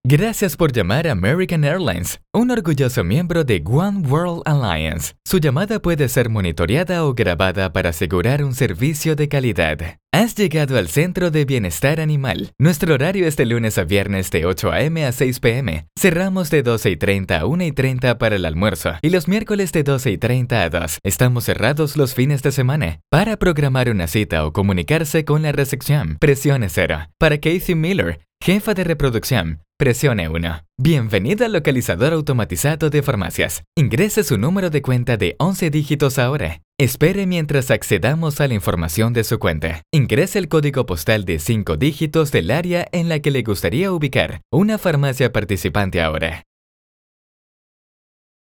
Gracias por llamar a American Airlines, un orgulloso miembro de One World Alliance. Su llamada puede ser monitoreada o grabada para asegurar un servicio de calidad. Has llegado al Centro de Bienestar Animal. Nuestro horario es de lunes a viernes de 8 a.m. a 6 p.m. Cerramos de 12:30 a 1:30 para el almuerzo y los miércoles de 12:30 a 2. Estamos cerrados los fines de semana. Para programar una cita o comunicarse con la recepción, presione 0. Para Casey Miller, jefa de reproducción, presione 1. Bienvenido al localizador automatizado de farmacias. Ingrese su número de cuenta de 11 dígitos ahora. Espere mientras accedamos a la información de su cuenta. Ingrese el código postal de 5 dígitos del área en la que le gustaría ubicar una farmacia participante ahora.